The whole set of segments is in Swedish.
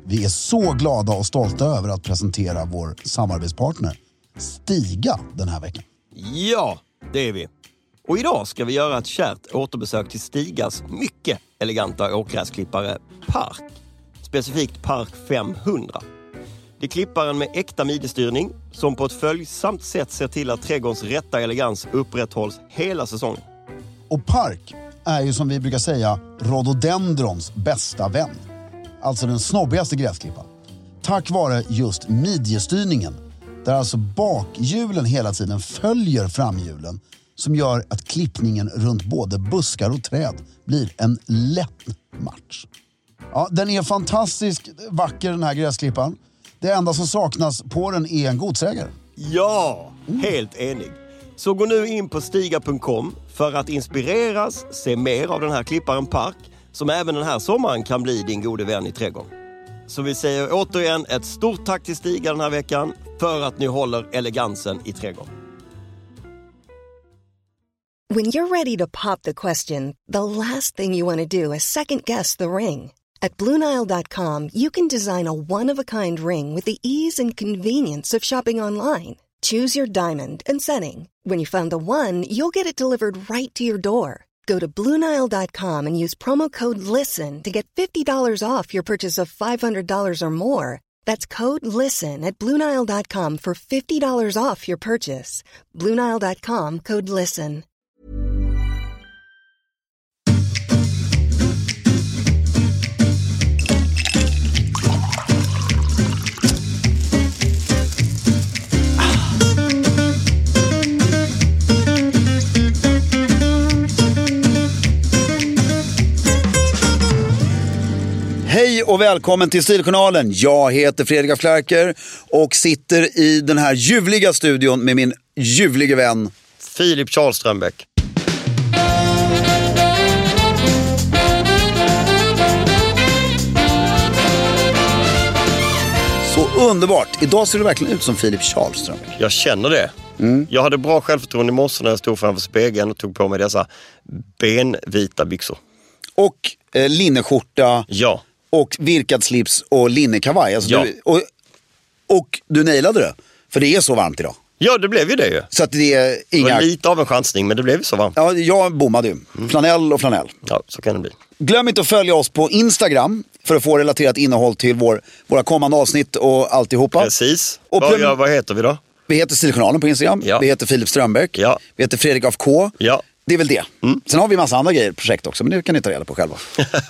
Vi är så glada och stolta över att presentera vår samarbetspartner Stiga den här veckan. Ja, det är vi. Och idag ska vi göra ett kärt återbesök till Stigas mycket eleganta åkgräsklippare Park. Specifikt Park 500. Det är klipparen med äkta midjestyrning som på ett följsamt sätt ser till att trädgårdens rätta elegans upprätthålls hela säsongen. Och Park är ju som vi brukar säga rhododendrons bästa vän. Alltså den snobbigaste gräsklippan. Tack vare just midjestyrningen, där alltså bakhjulen hela tiden följer framhjulen, som gör att klippningen runt både buskar och träd blir en lätt match. Ja, den är fantastiskt vacker den här gräsklippan. Det enda som saknas på den är en godsägare. Ja, helt enig. Så gå nu in på stiga.com för att inspireras, se mer av den här klipparen Park, som även den här sommaren kan bli din gode vän i trädgården. Så vi säger återigen ett stort tack till Stiga den här veckan för att ni håller elegansen i trädgården. When you're ready to pop the question, the last thing you want to do is second-guess the ring. At BlueNile.com, you can design a one-of-a-kind ring with the ease and convenience of shopping online. Choose your diamond and setting. When you find the one, you'll get it delivered right to your door. Go to BlueNile.com and use promo code LISTEN to get $50 off your purchase of $500 or more. That's code LISTEN at BlueNile.com for $50 off your purchase. BlueNile.com, code LISTEN. Hej och välkommen till Stiljournalen. Jag heter Fredrik af Klerker och sitter i den här ljuvliga studion med min ljuvliga vän Filip Charles Strömbäck. Så underbart. Idag ser du verkligen ut som Filip Charles Strömbäck. Jag känner det. Jag hade bra självförtroende i morse när jag stod framför spegeln och tog på mig dessa benvita byxor. Och linneskjorta. Ja. Och virkad slips och linnekavaj. Alltså Ja. och du nailade det. För det är så varmt idag. Ja, det blev ju det ju. Så att det är Det var inga... lite av en chansning, men det blev ju så varmt. Ja, jag bommade ju. Flanell och flanell. Ja, så kan det bli. Glöm inte att följa oss på Instagram för att få relaterat innehåll till våra kommande avsnitt och alltihopa. Precis. Och Vad heter vi då? Vi heter Stiljournalen på Instagram. Ja. Vi heter Filip Strömbäck. Ja. Vi heter Fredrik af K. Ja. Det är väl det. Sen har vi massa andra grejer, projekt också, men det kan ni ta reda på själva.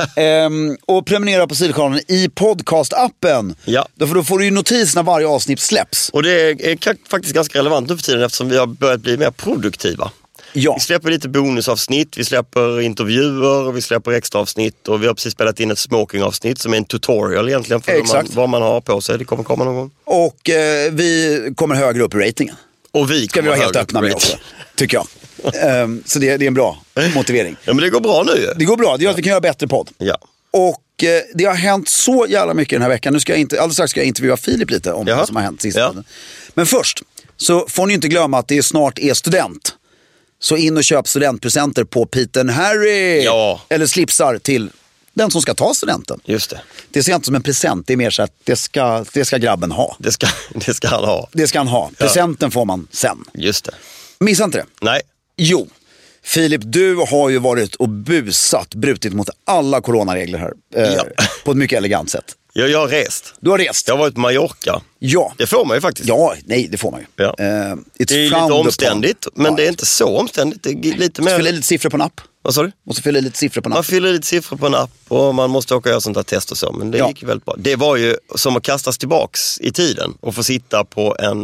Och prenumerera på Stiljournalen i podcastappen. Ja. Då får du ju notis när varje avsnitt släpps. Och det är faktiskt ganska relevant nu för tiden eftersom vi har börjat bli mer produktiva. Ja. Vi släpper lite bonusavsnitt, vi släpper intervjuer, vi släpper extra avsnitt och vi har precis spelat in ett smokingavsnitt som är en tutorial egentligen för vad man har på sig. Det kommer komma någon gång. Och vi kommer högre upp i ratingen. Och vi Ska vi vara helt öppna med också, tycker jag. Så det är en bra motivering. Ja, men det går bra nu ju. Det går bra, det gör att vi kan göra bättre podd. Ja. Och det har hänt så jävla mycket den här veckan. Nu ska jag alldeles strax ska jag intervjua Filip lite om vad som har hänt sista tiden. Men först så får ni inte glömma att det snart är student. Så in och köp studentpresenter på Peter Harry. Ja. Eller slipsar till den som ska ta studenten. Just det. Det ser inte som en present, det är mer så att det ska grabben ha. Det ska han ha. Det ska han ha. Presenten får man sen. Just det. Missa inte det. Nej. Jo, Filip, du har ju varit och brutit mot alla coronaregler här. På ett mycket elegant sätt. Jag har rest. Du har rest. Jag har varit på Mallorca. Ja. Det får man ju faktiskt. Ja, nej, det får man ju. Ja. Det är lite omständigt, men det är inte så omständigt. Det är lite mer... Fylla lite siffror på en app. Vad sa du? Måste fylla lite siffror på en app. Man fyller lite siffror på en app och man måste åka och göra sånt här test och så. Men det gick väldigt bra. Det var ju som att kastas tillbaks i tiden och få sitta på en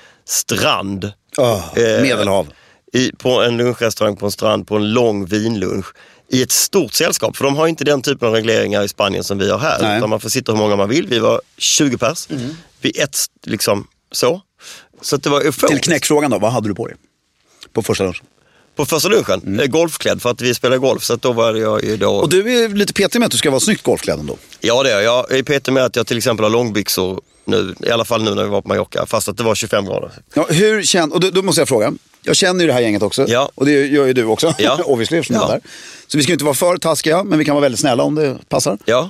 strand. Medelhav. På en lunchrestaurang på en strand på en lång vinlunch. I ett stort sällskap, för de har inte den typen av regleringar i Spanien som vi har här. Nej. Utan man får sitta hur många man vill. Vi var 20 pers. Vid ett, liksom, så. Så att det var euforiskt. Till knäckfrågan då, vad hade du på dig? På första lunchen? På första lunchen, golfklädd för att vi spelar golf. Så att då var jag ju då... Och du är lite petig med att du ska vara snyggt golfklädd ändå. Ja, det är jag. Jag är petig med att jag till exempel har långbyxor nu. I alla fall nu när vi var på Mallorca. Fast att det var 25 grader. Ja, och då måste jag fråga. Jag känner ju det här gänget också. Ja. Och det gör ju du också. Ja. Obviously, eftersom jag är där. Så vi ska inte vara för taskiga, men vi kan vara väldigt snälla om det passar. Ja.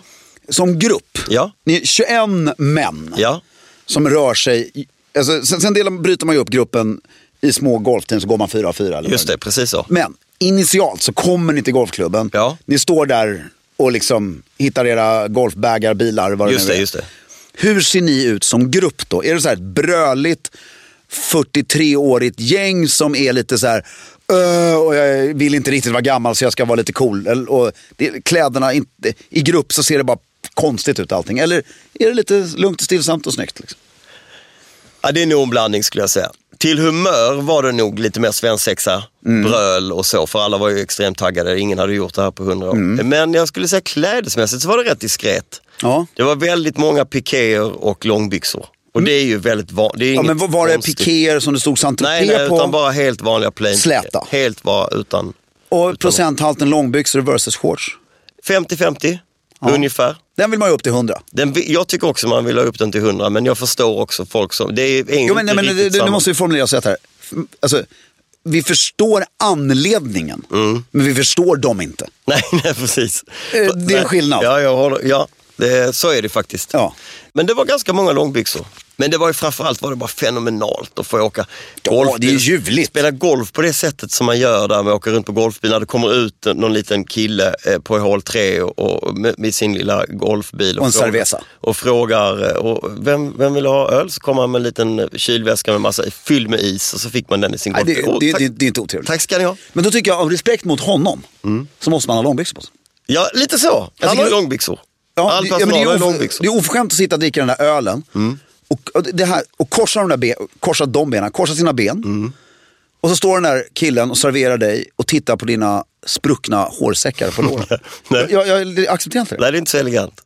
som grupp, Ja. ni är 21 män Ja. som rör sig, alltså, sen bryter man ju upp gruppen i små golfteam, så går man 4-4. Eller Just det, precis så. Men initialt så kommer ni till golfklubben. Ja. Ni står där och liksom hittar era golfbägar, bilar, vad Just nu det, är. just det. Hur ser ni ut som grupp då? Är det så här ett bröligt 43-årigt gäng som är lite så här och jag vill inte riktigt vara gammal så jag ska vara lite cool, och kläderna inte, i grupp så ser det bara konstigt ut allting, eller är det lite lugnt och stillsamt och snyggt liksom? Ja, det är nog en blandning skulle jag säga. Till humör var det nog lite mer svensexa, bröl och så, för alla var ju extremt taggade, ingen hade gjort det här på 100 år. Men jag skulle säga klädesmässigt så var det rätt diskret. Ja. Det var väldigt många pikéer och långbyxor. Och det är ju väldigt vanligt. Ja, men var det pikéer som det stod Saint-Tropez nej, på? utan bara helt vanliga plain. Släta. Helt bara utan. Och procenthalten långbyxor versus shorts? 50-50 ungefär. Den vill man ju upp till 100. Jag tycker också man vill ha upp den till 100, men jag förstår också folk som... Det är Jo, men nu måste vi formulera så här. Alltså, vi förstår anledningen, men vi förstår dem inte. Nej, precis. Det är en skillnad. Ja, jag håller, så är det faktiskt. Ja. Men det var ganska många långbyxor. Men det var ju framförallt var det bara fenomenalt att få åka golf. Ja, det är ljuvligt. Spela golf på det sättet som man gör där med att åka runt på golfbil. När det kommer ut någon liten kille på hål 3 och med sin lilla golfbil. Och en cerveza. Och frågar, vem vill ha öl? Så kommer han med en liten kylväska med massa fyll med is. Och så fick man den i sin golfbil. Det är inte otrevligt. Tack ska ni ha. Men då tycker jag, av respekt mot honom, så måste man ha långbyxor på sig. Ja, lite så. Han har långbyxor. Ja, All det personal har långbyxor. är oförskämt att sitta och dricka den där ölen och korsa de benen, korsa sina ben. Och så står den där killen och serverar dig och tittar på dina spruckna hårsäckar på låren. jag accepterar inte det. Nej, det är inte så elegant.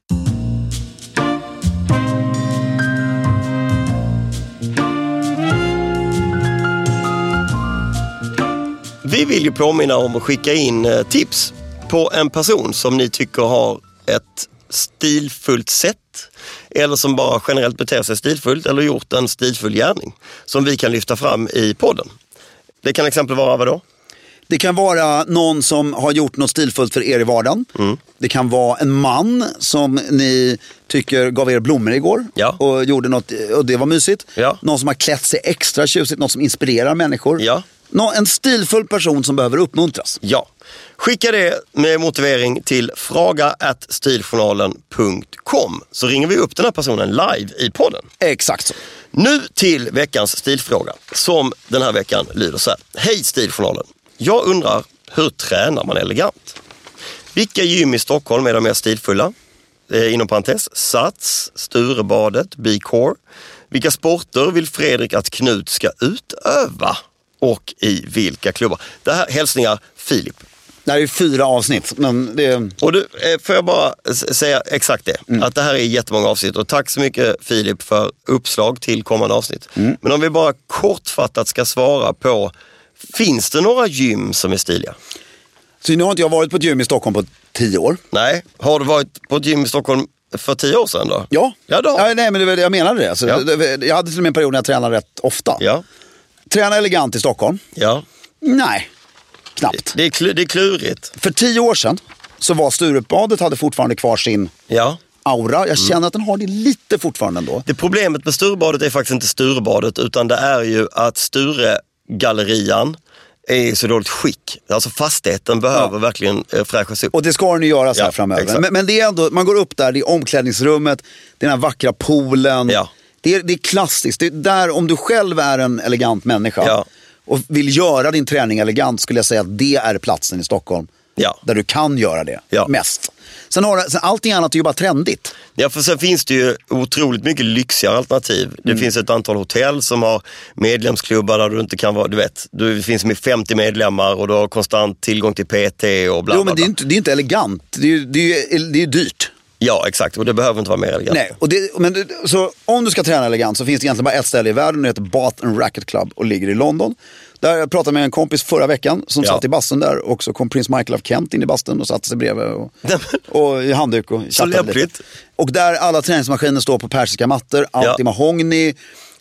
Vi vill ju påminna om att skicka in tips på en person som ni tycker har ett stilfullt sätt, eller som bara generellt beter sig stilfullt eller gjort en stilfull gärning som vi kan lyfta fram i podden. Det kan exempel vara vad då? Det kan vara någon som har gjort något stilfullt för er i vardagen. Det kan vara en man som ni tycker gav er blommor igår och gjorde något, och det var mysigt. Någon som har klätt sig extra tjusigt, något som inspirerar människor. En stilfull person som behöver uppmuntras. Ja. Skicka det med motivering till fraga@stiljournalen.com, så ringer vi upp den här personen live i podden. Exakt så. Nu till veckans stilfråga, som den här veckan lyder så här. Hej Stiljournalen. Jag undrar, hur tränar man elegant? Vilka gym i Stockholm är de mer stilfulla? Inom parentes, Sats, Sturebadet, B-Core. Vilka sporter vill Fredrik att Knut ska utöva? Och i vilka klubbar? Det här hälsningar Filip. Det här är 4 avsnitt. Men det... Och du, får jag bara säga exakt det. Att det här är jättemånga avsnitt. Och tack så mycket Filip för uppslag till kommande avsnitt. Men om vi bara kortfattat ska svara på, finns det några gym som är stiliga? Så nu har inte jag varit på ett gym i Stockholm på 10 år. Nej, har du varit på ett gym i Stockholm för 10 år sedan då? Ja. Då. Nej, men jag menade det. Alltså, jag hade till och med en period när jag tränade rätt ofta. Träna elegant i Stockholm? Nej, knappt. Det är klurigt. För 10 år sedan så var Sturebadet hade fortfarande kvar sin aura. Jag känner att den har det lite fortfarande ändå. Det problemet med Sturebadet är faktiskt inte Sturebadet, utan det är ju att Sturegallerian är i så dåligt skick. Alltså fastigheten behöver verkligen fräschas upp. Och det ska den ju göra så här framöver. Men det är ändå, man går upp där, det är omklädningsrummet, den här vackra poolen. Det är klassiskt. Det är där, om du själv är en elegant människa och vill göra din träning elegant, skulle jag säga att det är platsen i Stockholm där du kan göra det mest. Sen allting annat är ju bara trendigt. Ja, för sen finns det ju otroligt mycket lyxigare alternativ. Det finns ett antal hotell som har medlemsklubbar där du inte kan vara, du vet, det finns med 50 medlemmar och du har konstant tillgång till PT och bla bla bla. Jo, men det är inte elegant. Det är dyrt. Ja, exakt. Och det behöver inte vara mer elegant. Nej, så om du ska träna elegant så finns det egentligen bara ett ställe i världen. Det heter Bath and Racquet Club och ligger i London. Där jag pratade med en kompis förra veckan som satt i bastun där. Och så kom prins Michael av Kent in i bastun och satte sig bredvid och i handduk och chattade lite. Och där alla träningsmaskiner står på persiska mattor. Allt i mahogny.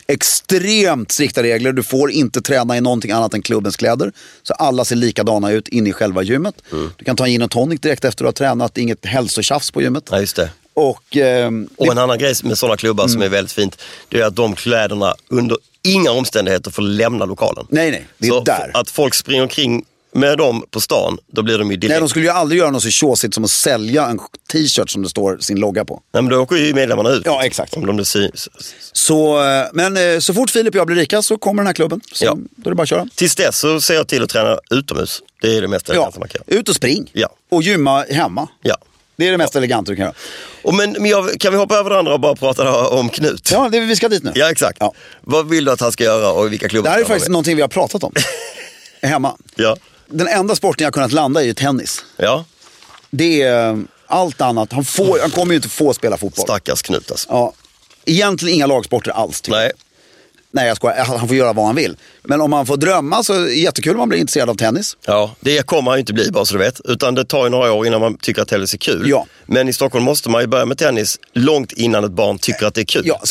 Extremt strikta regler. Du får inte träna i någonting annat än klubbens kläder. Så alla ser likadana ut inne i själva gymmet. Du kan ta in en tonic direkt efter att du har tränat. Inget hälsotjafs på gymmet. Ja, just det. Och en annan grej med sådana klubbar som är väldigt fint, det är att de kläderna under inga omständigheter får lämna lokalen. Nej, det är så där. Att folk springer omkring med dem på stan, då blir de ju direkt... Nej, de skulle ju aldrig göra något så tjåsigt som att sälja en t-shirt som det står sin logga på. Nej, men då åker ju medlemmarna ut. Ja, exakt. Om de syns. Men så fort Filip och jag blir rika så kommer den här klubben. Så då är det bara att köra. Tills dess så ser jag till att träna utomhus. Det är det mest eleganta man kan göra. Ut och spring. Ja. Och gymma hemma. Ja. Det är det mest eleganta du kan göra. Men kan vi hoppa över det andra och bara prata om Knut? Ja, vi ska dit nu. Ja, exakt. Ja. Vad vill du att han ska göra och vilka klubbar? Det här är faktiskt någonting vi har pratat om. Hemma. Ja. Den enda sporten jag har kunnat landa i är tennis. Ja. Det är allt annat. Han kommer ju inte få spela fotboll. Stackars Knut alltså. Ja. Egentligen inga lagsporter alls. Nej. Nej, jag skojar. Han får göra vad han vill. Men om han får drömma så är det jättekul om man blir intresserad av tennis. Ja, det kommer han ju inte bli, bara så du vet. Utan det tar ju några år innan man tycker att tennis är kul. Ja. Men i Stockholm måste man ju börja med tennis långt innan ett barn tycker att det är kul. Ja,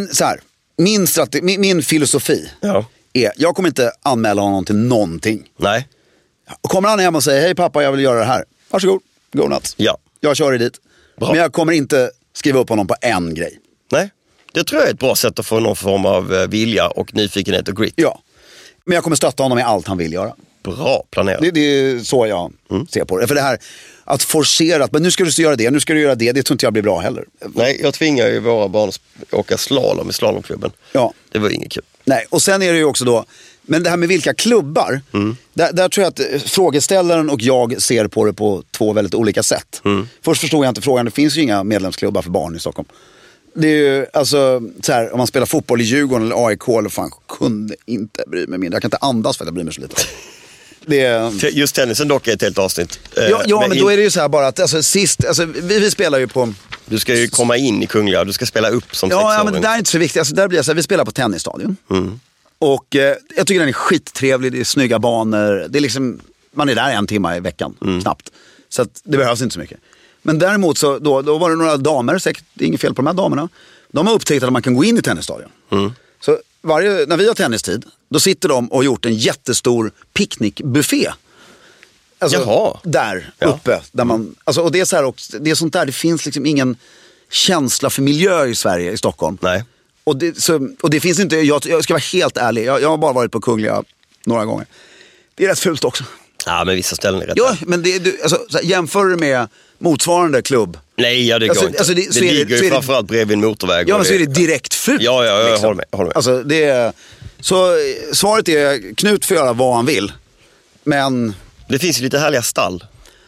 min filosofi är, jag kommer inte anmäla honom till någonting. Nej. Kommer han hem och säger, hej pappa, jag vill göra det här. Varsågod, go nuts. Ja. Jag kör dig dit. Bra. Men jag kommer inte skriva upp honom på en grej. Nej, det tror jag är ett bra sätt att få någon form av vilja och nyfikenhet och grit. Ja, men jag kommer stötta honom i allt han vill göra. Bra planerat. Det är så jag ser på det. För det här att forcera, men nu ska du göra det, nu ska du göra det, det tror inte jag blir bra heller. Nej, jag tvingar ju våra barn att åka slalom i slalomklubben. Ja. Det var inget kul. Nej, och sen är det ju också då, men det här med vilka klubbar, där tror jag att frågeställaren och jag ser på det på två väldigt olika sätt. Först förstod jag inte frågan, det finns ju inga medlemsklubbar för barn i Stockholm. Det är ju, alltså, så här, om man spelar fotboll i Djurgården eller AIK eller fan, kunde inte bry mig mindre. Jag kan inte andas för att jag bryr mig så lite. Just tennisen dock är ett helt avsnitt. Men då är det ju så här bara att vi spelar ju på... Du ska ju komma in i Kungliga, du ska spela upp som sexåring. Ja, men det där är inte så viktigt. Alltså, där blir jag så här, vi spelar på tennisstadion. Och jag tycker den är skittrevlig, det är snygga banor. Det är liksom, man är där 1 timme i veckan, knappt. Så att det behövs inte så mycket. Men däremot så, då var det några damer, säkert inget fel på de här damerna. De har upptäckt att man kan gå in i tennisstadion. Så när vi har tennistid, då sitter de och har gjort en jättestor picknickbuffé. Alltså, där uppe. Där man, alltså, och det är så här också, det är sånt där, det finns liksom ingen känsla för miljö i Sverige, i Stockholm. Nej. Och det finns inte, jag ska vara helt ärlig, jag har bara varit på Kungliga några gånger. Det är rätt fult också. Ja, men vissa ställen är rätt. Ja, men jämför det med motsvarande klubb. Nej, det går inte. Det ligger ju framförallt bredvid en motorväg. Ja, men så är det direkt fult. Ja, jag liksom. håller med. Alltså, så svaret är, Knut får göra vad han vill. Men... Det finns ju lite härliga stall.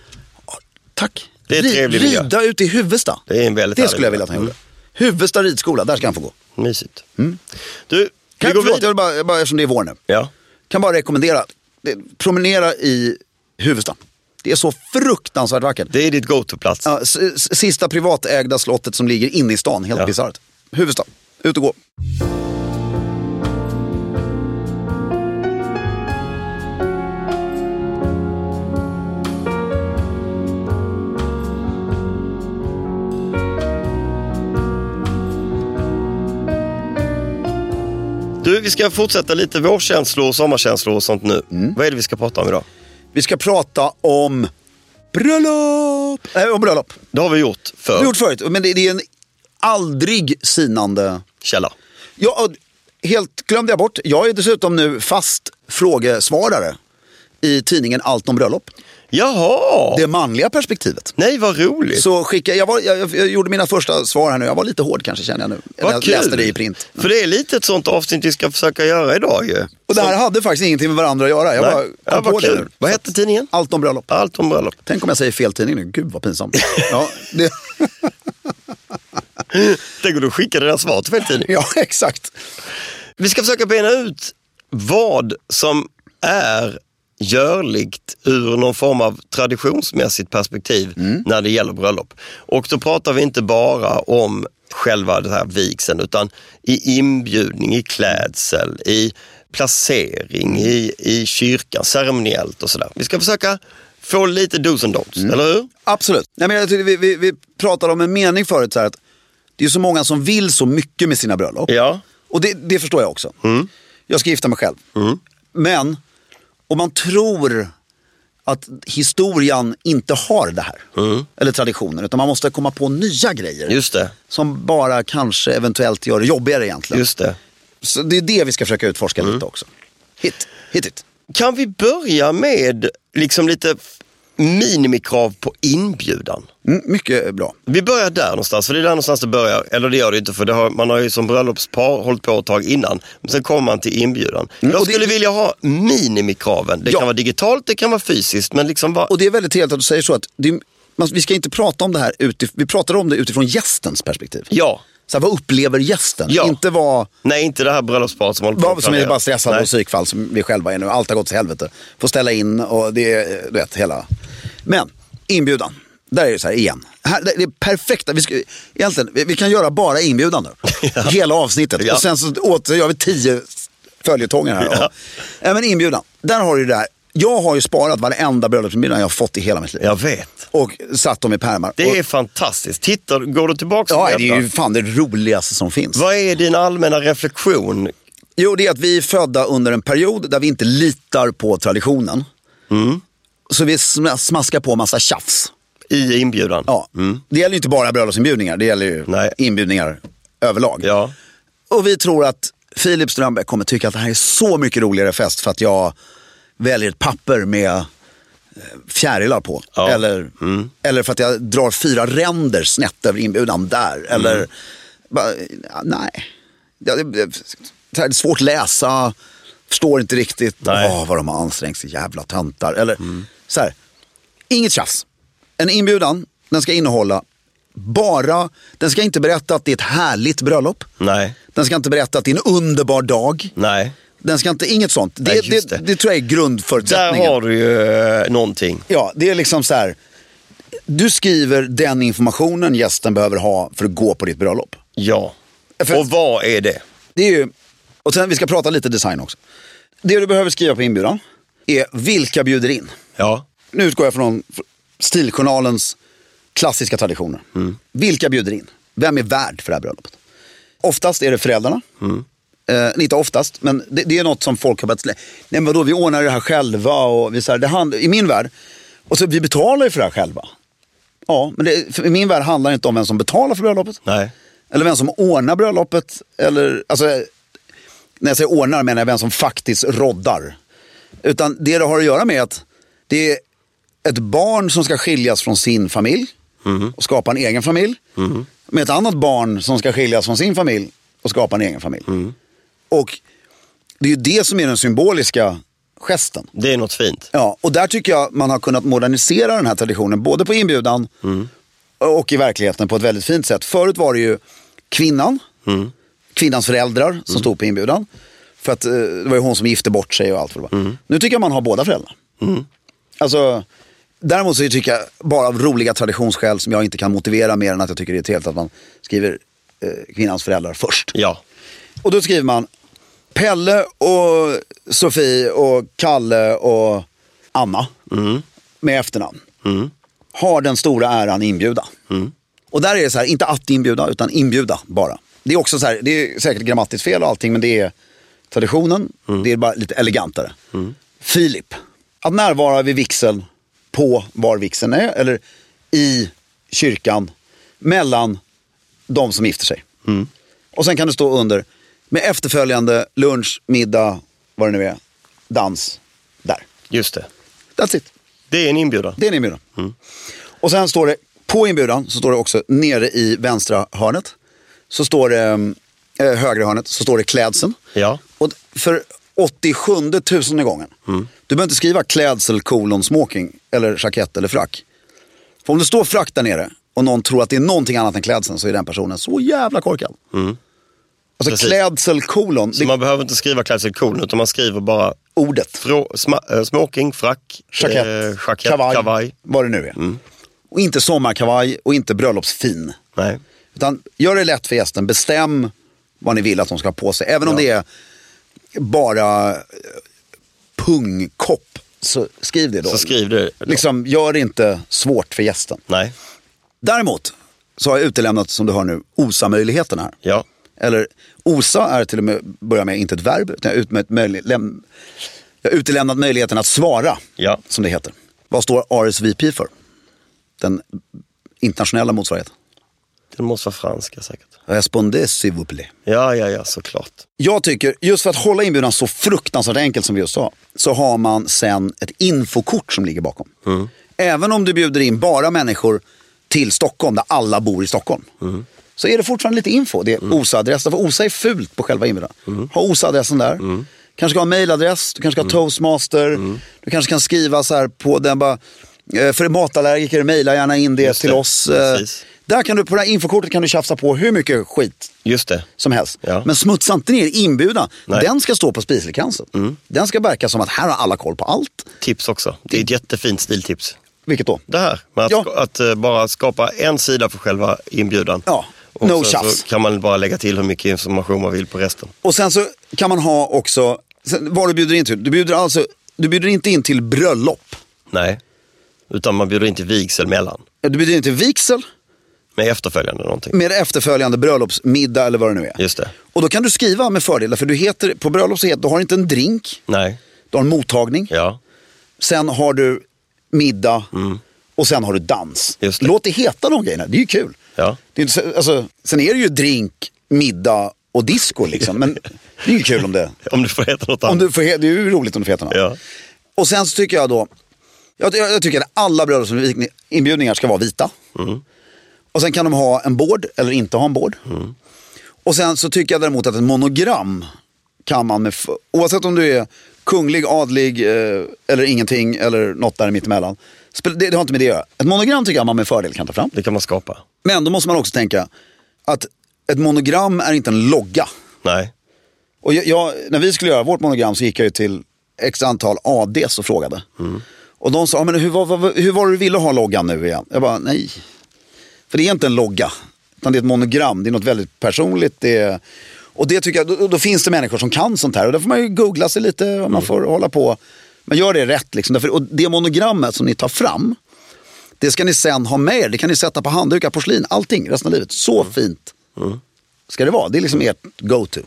Tack. Det är trevligt. Rida ute i Huvudsta. Det är en väldigt det skulle jag vilja att han gjorde. Huvudsta ridskola, där ska han få gå. Mysigt. Du, jag vill bara, eftersom det är vår nu. Ja. Kan bara rekommendera, promenera i Huvudsta. Det är så fruktansvärt vackert. Det är ditt go-to-plats. Ja, sista privatägda slottet som ligger inne i stan, helt bisarrt. Huvudsta, ut och gå. Du, vi ska fortsätta lite vårkänslor och sommarkänslor och sånt nu. Vad är det vi ska prata om idag? Vi ska prata om bröllop. Om bröllop. Det har vi gjort förr. Vi har gjort förut, men det är en aldrig sinande källa. Ja, helt glömde jag bort. Jag är dessutom nu fast frågesvarare i tidningen Allt om bröllop. Jaha! Det manliga perspektivet. Nej, vad roligt. Så jag gjorde mina första svar här nu. Jag var lite hård kanske, känner jag nu. Jag läste det i print. För det är lite ett sånt avsnitt vi ska försöka göra idag ju. Och det här hade faktiskt ingenting med varandra att göra. Jag bara kom på det nu. Vad hette tidningen? Allt om bröllop. Allt om bröllop. Tänk om jag säger fel tidning nu. Gud vad pinsamt. Ja, det... Tänk om du skickade det där svaret till fel tidning. Ja, exakt. Vi ska försöka bena ut vad som är görligt ur någon form av traditionsmässigt perspektiv när det gäller bröllop. Och då pratar vi inte bara om själva det här vigseln, utan i inbjudning, i klädsel, i placering, i kyrkan, ceremoniellt och sådär. Vi ska försöka få lite dos and don'ts, eller hur? Absolut. Nej, men jag tycker vi pratade om en mening förut så här, att det är så många som vill så mycket med sina bröllop. Ja. Och det förstår jag också. Jag ska gifta mig själv. Men om man tror att historien inte har det här. Eller traditionen, utan man måste komma på nya grejer. Just det. Som bara kanske eventuellt gör det jobbigare egentligen. Just det. Så det är det vi ska försöka utforska lite också. Hit it. Kan vi börja med liksom lite minimikrav på inbjudan? Mycket bra. Vi börjar där någonstans, för det är där någonstans det börjar. Eller det gör det inte, för man har ju som bröllopspar hållit på ett tag innan. Men sen kommer man till inbjudan. Jag skulle vilja ha minimikraven. Det kan vara digitalt, det kan vara fysiskt. Men liksom och det är väldigt trevligt att du säger så. Att vi ska inte prata om det här vi pratar om det utifrån gästens perspektiv. Ja. Så här, vad upplever gästen? Ja. Nej, inte det här bröllopsparet som håller på. Som är bara stressade och psykfall som vi själva är nu. Allt har gått till helvete. Får ställa in och det är, du vet, hela. Men, inbjudan. Där är det så här igen. Det är perfekta. Vi kan göra bara inbjudan nu. Hela avsnittet. Ja. Och sen så gör vi 10 följetongar här. Ja. Men inbjudan. Där har du det där. Jag har ju sparat varenda bröllopsinbjudan jag har fått i hela mitt liv. Jag vet. Och satt dem i pärmar. Det är fantastiskt. Går du tillbaka? Ja, det är ju fan det roligaste som finns. Vad är din allmänna reflektion? Jo, det är att vi är födda under en period där vi inte litar på traditionen. Så vi smaskar på massa tjafs. I inbjudan? Ja. Det gäller ju inte bara bröllopsinbjudningar. Det gäller ju inbjudningar överlag. Ja. Och vi tror att Filip Strömbäck kommer tycka att det här är så mycket roligare fest för att jag väljer ett papper med fjärilar på. Ja. Eller för att jag drar 4 ränder snett över inbjudan där. Eller, nej. Det är svårt att läsa. Förstår inte riktigt vad de har ansträngt sig, jävla töntar. Eller så här, inget tjafs. En inbjudan, den ska innehålla den ska inte berätta att det är ett härligt bröllop. Nej. Den ska inte berätta att det är en underbar dag. Nej. Den ska inte, inget sånt. Det tror jag är grundförutsättningen. Där har du ju någonting. Ja, det är liksom så här. Du skriver den informationen gästen behöver ha för att gå på ditt bröllop. Ja. Och vad är det? Det är ju, och sen vi ska prata lite design också. Det du behöver skriva på inbjudan är vilka bjuder in. Ja. Nu utgår jag från Stiljournalens klassiska traditioner. Vilka bjuder in? Vem är värd för det här bröllopet? Oftast är det föräldrarna. Inte oftast, men det är något som folk har börjat. Nej, men vadå, vi ordnar det här själva och vi så här, i min värld. Och så vi betalar ju för det här själva. Ja, men i min värld handlar det inte om vem som betalar för bröllopet. Nej. Eller vem som ordnar bröllopet. Eller, alltså, när jag säger ordnar menar jag vem som faktiskt roddar. Utan det har att göra med att det är ett barn som ska skiljas från sin familj och skapa en egen familj. Med ett annat barn som ska skiljas från sin familj och skapa en egen familj. Och det är ju det som är den symboliska gesten. Det är något fint. Ja, och där tycker jag man har kunnat modernisera den här traditionen både på inbjudan och i verkligheten på ett väldigt fint sätt. Förut var det ju kvinnans föräldrar som stod på inbjudan. För att det var ju hon som gifte bort sig och allt för det var. Nu tycker jag man har båda föräldrar. Alltså, däremot så tycker jag bara av roliga traditionsskäl som jag inte kan motivera mer än att jag tycker det är trevligt att man skriver kvinnans föräldrar först. Ja. Och då skriver man Pelle och Sofie och Kalle och Anna med efternamn. Har den stora äran inbjuda. Och där är det så här, inte att inbjuda utan inbjuda bara. Det är också så här, det är säkert grammatiskt fel och allting, men det är traditionen. Det är bara lite elegantare. Filip, att närvara vid vigseln på var vigseln är eller i kyrkan mellan de som gifter sig. Och sen kan det stå under med efterföljande lunch, middag, vad det nu är, dans där. Just det. That's it. Det är en inbjudan. Det är en inbjudan. Och sen står det på inbjudan så står det också nere i vänstra hörnet så står det högra hörnet så står det klädseln. Ja. Och för 87,000 gången. Du behöver inte skriva klädsel, smoking eller jackett eller frack. För om det står frack där nere och någon tror att det är någonting annat än klädseln så är den personen så jävla korkad. Alltså precis. Klädsel, så man behöver inte skriva klädsel, utan man skriver bara ordet. Smoking, frack, jackett, kavaj. Vad det nu är. Och inte sommarkavaj och inte bröllopsfin. Nej. Utan gör det lätt för gästen. Bestäm vad ni vill att de ska ha på sig. Även om det är bara pungkopp, så skriv det då. Så skriv det då. Liksom, gör det inte svårt för gästen. Nej. Däremot så har jag utelämnat, som du hör nu, osa-möjligheterna här. Ja. Eller osa är till och med, börja med inte ett verb, utan jag har utelämnat möjligheten att svara, som det heter. Vad står RSVP för? Den internationella motsvarigheten. Den måste vara franska säkert. Respondez s'il vous plaît. Ja, såklart. Jag tycker, just för att hålla inbjudan så fruktansvärt enkelt som vi just sa, så har man sen ett infokort som ligger bakom. Även om du bjuder in bara människor till Stockholm, där alla bor i Stockholm, så är det fortfarande lite info. Det är OSA-adress, för OSA är fult på själva inbjudan. Ha OSA-adressen där. Kanske ska ha mailadress, du kanske ska ha Toastmaster, du kanske kan skriva så här på den bara, för matallergiker, mejla gärna in det till oss. Där kan du, på det här infokortet kan du tjafsa på hur mycket skit som helst. Ja. Men smutsa inte ner inbjudan. Nej. Den ska stå på spiselkransen. Den ska verka som att här har alla koll på allt. Tips också. Det är ett jättefint stiltips. Vilket då? Det här. Med att bara skapa en sida för själva inbjudan. Ja, och no så kan man bara lägga till hur mycket information man vill på resten. Och sen så kan man ha också, vad du bjuder in till. Du bjuder inte in till bröllop. Nej, utan man bjuder in till vigsel mellan. Du bjuder in till vigsel. Med efterföljande någonting. Med efterföljande bröllopsmiddag eller vad det nu är. Just det. Och då kan du skriva med fördelar, för du heter, på bröllop så heter, du har inte en drink. Nej. Du har en mottagning. Ja. Sen har du middag. Och sen har du dans. Just det. Låt det heta de grejerna, det är ju kul. Ja. Det är, alltså, sen är det ju drink, middag och disco liksom. Men det är ju kul om det. Om du får heta något annat. Det är ju roligt om du får heta något. Ja. Och sen så tycker jag då, jag tycker att alla bröllopsinbjudningar ska vara vita. Och sen kan de ha en board eller inte ha en board. Och sen så tycker jag däremot att en monogram kan man med, oavsett om du är kunglig, adlig eller ingenting eller något där mittemellan. Det har inte med det att göra. Ett monogram tycker jag man med fördel kan ta fram. Det kan man skapa. Men då måste man också tänka att ett monogram är inte en logga. Nej. Och när vi skulle göra vårt monogram så gick jag ju till x antal ADs och frågade. Och de sa, men hur var det du ville ha loggan nu igen? Jag bara, nej. För det är inte en logga, utan det är ett monogram. Det är något väldigt personligt. Och det tycker jag, då finns det människor som kan sånt här. Och då får man ju googla sig lite och man får hålla på. Men gör det rätt liksom. Och det monogrammet som ni tar fram, det ska ni sen ha med er. Det kan ni sätta på handdukar, porslin, allting resten av livet. Så fint ska det vara. Det är liksom ert go-to.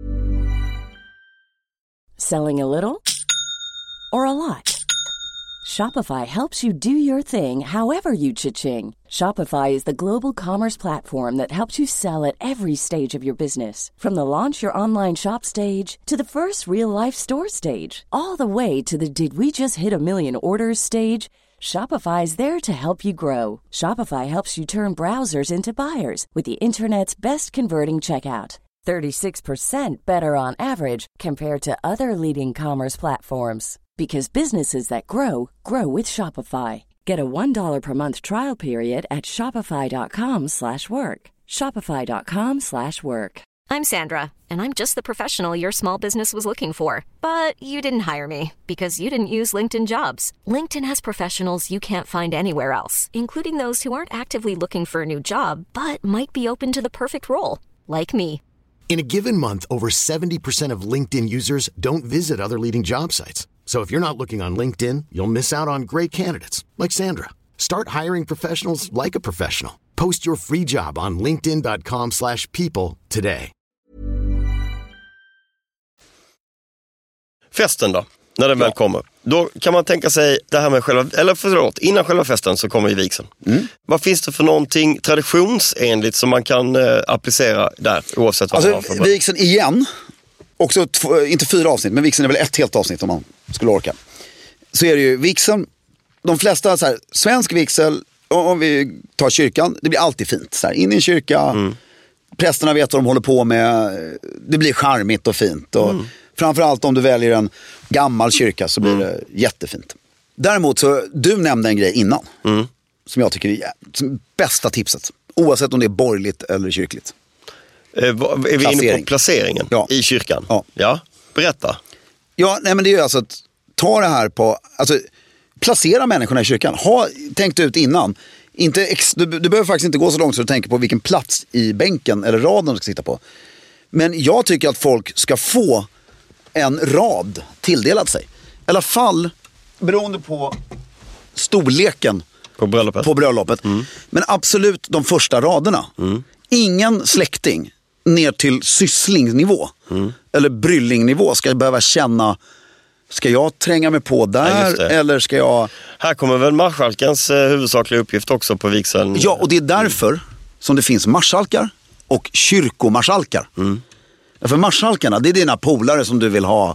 Selling a little or a lot? Shopify helps you do your thing however you cha-ching. Shopify is the global commerce platform that helps you sell at every stage of your business. From the launch your online shop stage to the first real-life store stage. All the way to the did we just hit a million orders stage. Shopify is there to help you grow. Shopify helps you turn browsers into buyers with the internet's best converting checkout. 36% better on average compared to other leading commerce platforms. Because businesses that grow, grow with Shopify. Get a $1 per month trial period at shopify.com/work. Shopify.com/work. I'm Sandra, and I'm just the professional your small business was looking for. But you didn't hire me because you didn't use LinkedIn Jobs. LinkedIn has professionals you can't find anywhere else, including those who aren't actively looking for a new job, but might be open to the perfect role, like me. In a given month, over 70% of LinkedIn users don't visit other leading job sites. So if you're not looking on LinkedIn, you'll miss out on great candidates like Sandra. Start hiring professionals like a professional. Post your free job on linkedin.com/people today. Festen då, när den väl kommer. Då kan man tänka sig det här med innan själva festen så kommer ju vigseln. Vad finns det för någonting traditionsenligt som man kan applicera där oavsett vad man har för början? Vigseln igen. Också inte 4 avsnitt, men vigseln är väl ett helt avsnitt om man skulle orka. Så är det ju vigseln. De flesta så här, svensk vigsel, om vi tar kyrkan, det blir alltid fint. Så här, in i en kyrka, prästerna vet vad de håller på med. Det blir charmigt och fint. Och framförallt om du väljer en gammal kyrka så blir det jättefint. Däremot så, du nämnde en grej innan. Som jag tycker är bästa tipset. Oavsett om det är borgerligt eller kyrkligt. Är vi inne på placeringen i kyrkan? Ja. Berätta. Ja, nej men det är ju alltså att ta det här på, alltså placera människorna i kyrkan. Tänkt ut innan. Du behöver faktiskt inte gå så långt så du tänker på vilken plats i bänken eller raden du ska sitta på. Men jag tycker att folk ska få en rad tilldelad sig. I alla fall beroende på storleken på bröllopet. Men absolut de första raderna. Ingen släkting ner till sysslingnivå eller bryllingnivå ska behöva känna Ska jag tränga mig på där eller ska jag... Här kommer väl marskalkens huvudsakliga uppgift också på vigseln. Ja, och det är därför som det finns marskalkar och kyrkomarskalkar. För marskalkarna, det är dina polare som du vill ha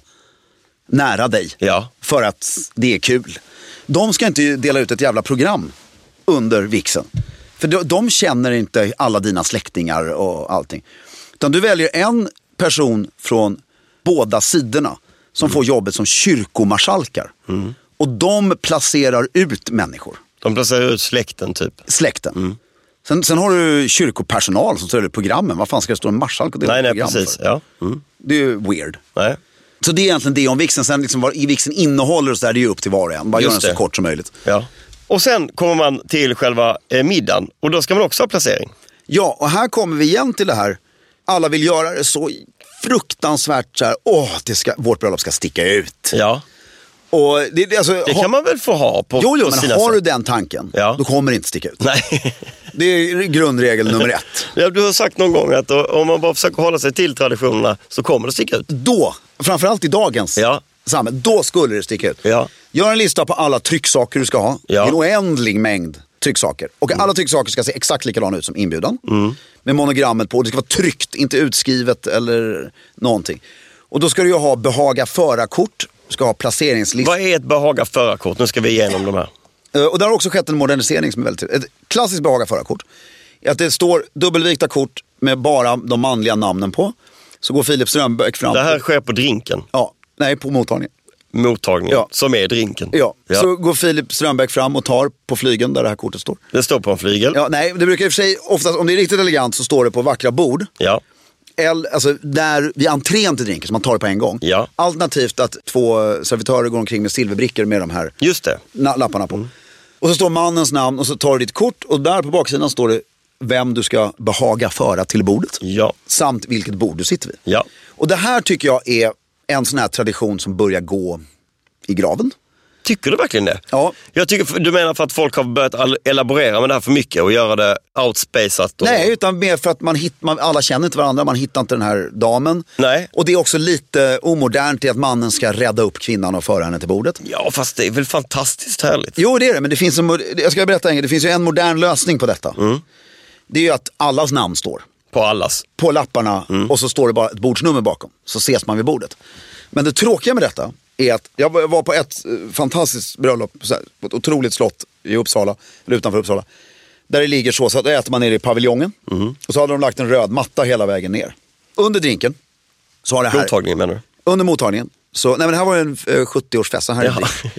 nära dig. Ja. För att det är kul. De ska inte dela ut ett jävla program under vigseln. För de känner inte alla dina släktingar och allting. Utan du väljer en person från båda sidorna som får jobbet som kyrkomarskalkar. Och de placerar ut människor. De placerar ut släkten typ. Släkten. Sen har du kyrkopersonal som ställer programmen. Vad fan ska det stå en marskalk och dela Nej, program precis. för? Ja. Det är ju weird. Nej. Så det är egentligen det om vigseln. Sen liksom vad i vigseln innehåller och så där, det är ju upp till var och en. Bara gör den så kort som möjligt. Ja. Och sen kommer man till själva middagen. Och då ska man också ha placering. Ja, och här kommer vi igen till det här. Alla vill göra det så fruktansvärt så här. Vårt bröllop ska sticka ut. Ja. Och det kan man väl få ha på Jo, men sina har sätt. du den tanken, då kommer det inte sticka ut. Nej. Det är grundregel nummer 1. Ja, du har sagt någon gång att om man bara försöker hålla sig till traditionerna så kommer det sticka ut. Då, framförallt i dagens samhälle, då skulle det sticka ut. Ja. Gör en lista på alla trycksaker du ska ha. Ja. En oändlig mängd trycksaker. Och alla trycksaker ska se exakt likadana ut som inbjudan. Med monogrammet på. Det ska vara tryckt, inte utskrivet eller någonting. Och då ska du ju ha behaga förarkort. Du ska ha placeringslista. Vad är ett behaga förarkort? Nu ska vi igenom de här. Och där har också skett en modernisering som är väldigt... Ett klassiskt behaga förarkort är att det står dubbelvikta kort med bara de manliga namnen på. Så går Filip Strömbäck fram. Det här sker på drinken? Ja, nej, på mottagningen. Mottagningen, som är drinken. Ja, så går Filip Strömbäck fram och tar på flygeln där det här kortet står. Det står på en flygel? Ja, nej, det brukar i och för sig oftast, om det är riktigt elegant så står det på vackra bord. Ja. Alltså där vid entrén till drinken så man tar det på en gång. Ja. Alternativt att 2 servitörer går omkring med silverbrickor med de här lapparna på. Och så står mannens namn och så tar du ditt kort och där på baksidan står det vem du ska behaga föra till bordet. Ja. Samt vilket bord du sitter vid. Ja. Och det här tycker jag är en sån här tradition som börjar gå i graven. Tycker du verkligen det? Ja. Jag tycker, du menar för att folk har börjat elaborera med det här för mycket och göra det outspacat? Och... Nej, utan mer för att alla känner inte varandra, man hittar inte den här damen. Nej. Och det är också lite omodernt i att mannen ska rädda upp kvinnan och föra henne till bordet. Ja, fast det är väl fantastiskt härligt. Jo, det är det, men det finns jag ska berätta en gång, det finns ju en modern lösning på detta. Det är ju att allas namn står. På allas? På lapparna och så står det bara ett bordsnummer bakom. Så ses man vid bordet. Men det tråkiga med detta är att jag var på ett fantastiskt bröllop på ett otroligt slott i Uppsala, eller utanför Uppsala. Där det ligger så att äter man ner i paviljongen. Och så hade de lagt en röd matta hela vägen ner. Under drinken så har det här... Mottagningen menar du? Under mottagningen. Så, nej men det här var en 70-årsfest. Här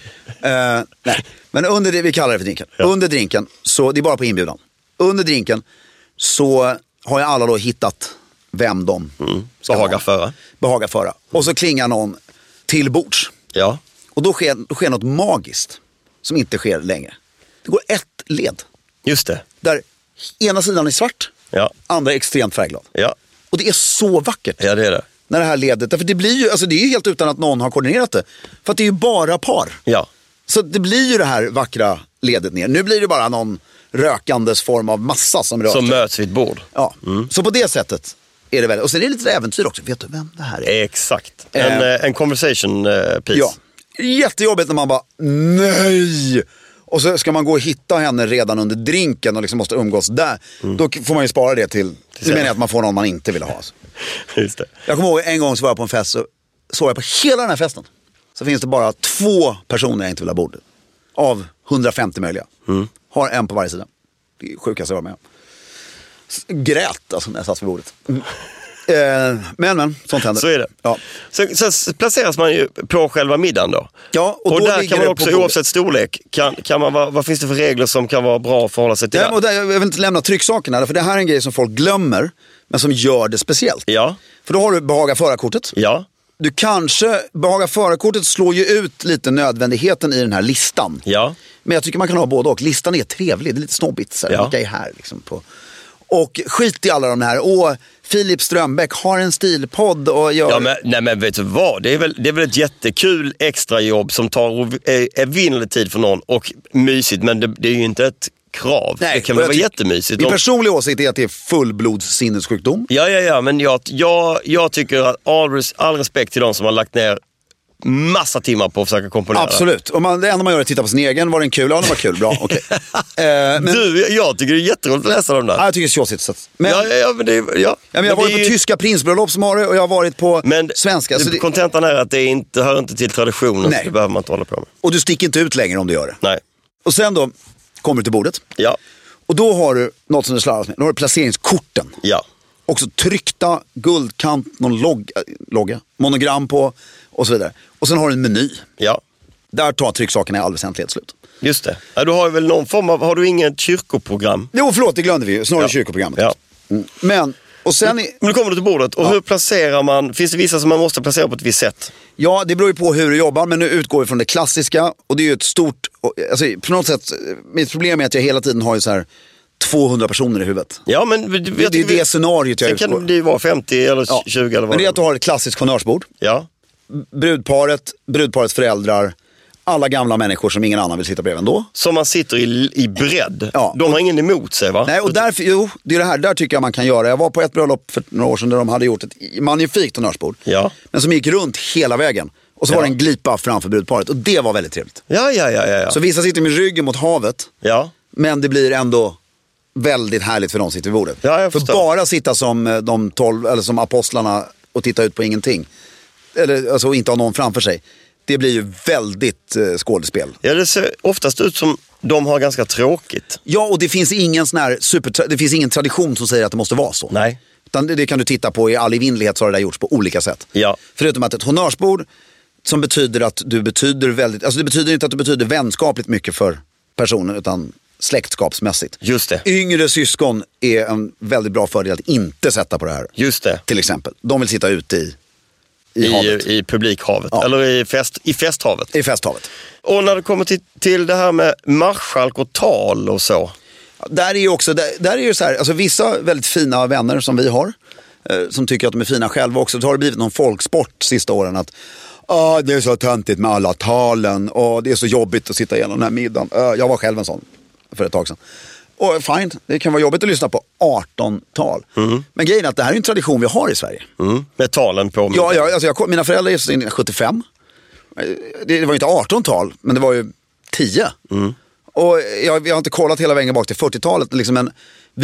är nej, men under det, vi kallar det för drinken. Ja. Under drinken, så det är bara på inbjudan. Under drinken så har jag alla då hittat vem de ska behaga föra. Och så klingar någon till bords. Ja. Och då sker något magiskt som inte sker längre. Det går ett led. Just det. Där ena sidan är svart, andra är extremt färgglad. Ja. Och det är så vackert. Ja, det är det. När det här ledet, för det blir ju, alltså det är ju helt utan att någon har koordinerat det. För att det är ju bara par. Ja. Så det blir ju det här vackra ledet ner. Nu blir det bara någon rökandes form av massa som rör sig. Som möts vid ett bord. Ja, så på det sättet är det väl. Och sen är det lite äventyr också. Vet du vem det här är? Exakt. En conversation piece. Ja. Jättejobbigt när man bara, nej! Och så ska man gå och hitta henne redan under drinken och liksom måste umgås där. Då får man ju spara det till det menar jag att man får någon man inte vill ha. Just det. Jag kommer ihåg en gång så var jag på en fest så såg jag på hela den här festen. Så finns det bara 2 personer jag inte vill ha bord. Av 150 möjliga. Har en på varje sida. Det är sjukast jag var med om. Grät alltså när jag satt vid bordet. Men, sånt händer. Så är det. Ja. Så placeras man ju på själva middagen då. Ja, och då där kan man också, oavsett storlek, kan man vad finns det för regler som kan vara bra för att hålla sig till det? Och där, jag vill inte lämna trycksakerna, för det här är en grej som folk glömmer, men som gör det speciellt. Ja. För då har du behaga förarkortet. Ja. Du kanske, behaga förarkortet slår ju ut lite nödvändigheten i den här listan. Ja. Men jag tycker man kan ha både och. Listan är trevlig, det är lite snobbigt. Så här, vilka är här liksom på... Och skit i alla de här. Filip Strömbäck har en stilpodd och gör... Ja, men vet du vad? Det är väl ett jättekul extrajobb som tar evinnerlig tid för någon och mysigt, men det är ju inte ett krav. Nej, det kan väl vara jättemysigt. Min personliga åsikt är att det är fullblods sinnessjukdom. Ja, men jag tycker att all respekt till de som har lagt ner massa timmar på att försöka komponera. Absolut. Och det enda man gör är att titta på sin egen. Var den kul? Ja, den var kul. Bra, okej. Jag tycker det är jätteroligt att läsa dem där. Ja, jag tycker det är tjåsigt. Men jag har varit på tyska prinsbröllop som har det, och jag har varit på svenska. Men kontentan är att det hör inte till traditionen. Nej. Så det behöver man inte hålla på med. Och du sticker inte ut längre om du gör det. Nej. Och sen då kommer du till bordet. Ja. Och då har du något som du slarvas med. Då har du placeringskorten. Ja. Också tryckta, guldkant, någon logga, monogram på och så vidare. Och sen har du en meny. Ja. Där tar trycksakerna i all väsentlighet slut. Just det. Ja, du har ju väl någon form av, har du inget kyrkoprogram? Jo, förlåt, det glömde vi ju. Snarare kyrkoprogrammet. Ja. Men, och sen... Men nu kommer du till bordet. Och hur placerar man, finns det vissa som man måste placera på ett visst sätt? Ja, det beror ju på hur du jobbar, men nu utgår vi från det klassiska. Och det är ju ett stort, alltså på något sätt, mitt problem är att jag hela tiden har ju så här 200 personer i huvudet. Ja, men det är det scenariot jag utgår. Sen kan det vara 50 eller 20 eller vad. Men det är att du har ett klassiskt honnörsbord. Ja. Brudparets föräldrar, alla gamla människor som ingen annan vill sitta bredvid ändå. Som man sitter i bredd. Ja. De har ingen emot sig, va? Nej, och därför, det är det här, där tycker jag man kan göra. Jag var på ett bröllop för några år sedan där de hade gjort ett magnifikt honnörsbord. Ja. Men som gick runt hela vägen. Och så var det en glipa framför brudparet. Och det var väldigt trevligt. Ja. Så vissa sitter med ryggen mot havet. Ja. Men det blir ändå väldigt härligt för de som sitter vid bordet. Ja, jag förstår. För bara sitta som de 12, eller som apostlarna och titta ut på ingenting. Eller alltså inte ha någon framför sig. Det blir ju väldigt skådespel. Ja, det ser oftast ut som de har ganska tråkigt. Ja, och det finns ingen sån här det finns ingen tradition som säger att det måste vara så. Nej. Utan det kan du titta på, i all evinnerlighet så har det där gjorts på olika sätt. Ja. Förutom att ett honnörsbord som betyder att du betyder väldigt, alltså det betyder inte att du betyder vänskapligt mycket för personen, utan släktskapsmässigt. Just det. Yngre syskon är en väldigt bra fördel att inte sätta på det här. Just det. Till exempel. De vill sitta ute i publikhavet. Ja. Eller i festhavet. I festhavet. Och när det kommer till det här med marskalk och tal och så. Där är ju så här, alltså vissa väldigt fina vänner som vi har, som tycker att de är fina själva också. Det har blivit någon folksport sista åren att det är så töntigt med alla talen och det är så jobbigt att sitta igenom den här middagen. Jag var själv en sån för ett tag sedan. Och fine, det kan vara jobbigt att lyssna på 18-tal. Mm. Men grejen är att det här är en tradition vi har i Sverige. Mm. Med talen på. Mina föräldrar gifte sig 1975. Det var ju inte 18-tal, men det var ju 10. Mm. Och jag har inte kollat hela vägen bak till 40-talet. Liksom, men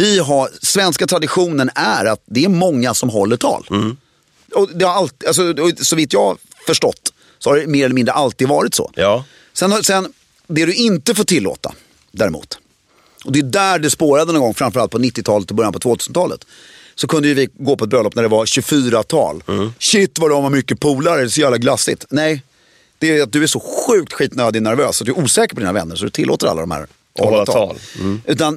svenska traditionen är att det är många som håller tal. Mm. Och det har alltid, alltså, så vitt jag förstått så har det mer eller mindre alltid varit så. Ja. Sen det du inte får tillåta däremot. Och det är där det spårade någon gång, framförallt på 90-talet och början på 2000-talet. Så kunde ju vi gå på ett bröllop när det var 24-tal. Mm. Shit vad de har mycket polare, det är så jävla glassigt. Nej, det är att du är så sjukt skitnödig nervös så att du är osäker på dina vänner så du tillåter alla de här hålla tal. Mm. Utan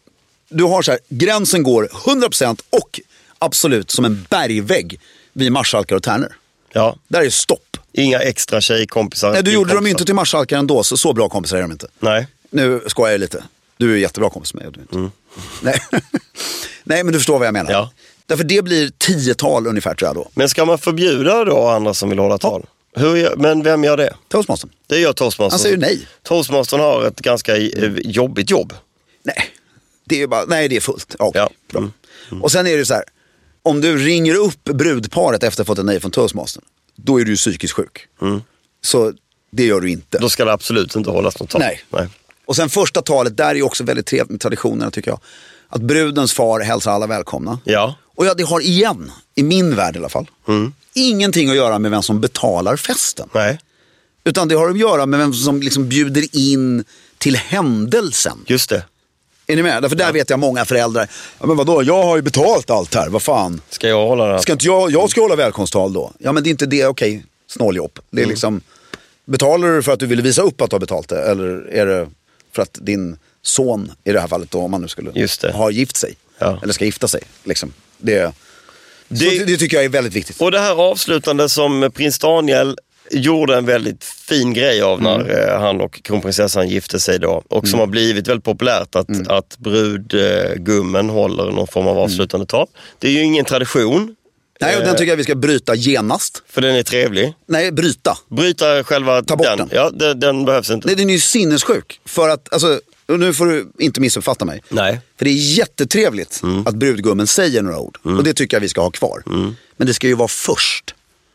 du har så här, gränsen går 100% och absolut som en bergvägg vid marskalkar och tärnor. Ja. Där är stopp. Inga extra tjejkompisar. Nej, du gjorde dem inte till marskalkar ändå, så bra kompisar är de inte. Nej. Nu skojar jag lite. Du är jättebra kompis med mig. Mm. Nej. Nej, men du förstår vad jag menar. Ja. Därför det blir 10-tal ungefär tror jag då. Men ska man förbjuda då andra som vill hålla tal? Men vem gör det? Toastmastern. Det gör Toastmastern. Han säger nej. Toastmastern har ett ganska jobbigt jobb. Nej, det är fullt. Okay, ja. Bra. Och sen är det så här, om du ringer upp brudparet efter att ha fått en nej från Toastmastern, då är du psykiskt sjuk. Mm. Så det gör du inte. Då ska det absolut inte hållas något tal. Nej. Och sen första talet, där är också väldigt trevligt med traditionerna tycker jag. Att brudens far hälsar alla välkomna. Ja. Och det har igen, i min värld i alla fall, ingenting att göra med vem som betalar festen. Nej. Utan det har att göra med vem som liksom bjuder in till händelsen. Just det. Är ni med? Därför där vet jag många föräldrar. Ja, men vadå, jag har ju betalt allt här, vad fan. Ska jag hålla det? Ska inte jag ska hålla välkomsttal då? Ja, men det är inte det, okej, snåljobb. Det är liksom, betalar du för att du ville visa upp att du har betalt det? Eller är det för att din son i det här fallet då, om man nu skulle ha gift sig? Ja. Eller ska gifta sig, liksom. Det tycker jag är väldigt viktigt. Och det här avslutande som prins Daniel gjorde en väldigt fin grej av när han och kronprinsessan gifte sig då. Och som har blivit väldigt populärt att brudgummen håller någon form av avslutande tal. Det är ju ingen tradition. Nej, och den tycker jag vi ska bryta genast. För den är trevlig. Nej, bryta. Bryta själva ta bort den. Ja, den behövs inte. Nej, den är ju sinnessjuk. För att, alltså, nu får du inte missuppfatta mig. Nej. För det är jättetrevligt att brudgummen säger några ord. Och det tycker jag vi ska ha kvar. Men det ska ju vara först.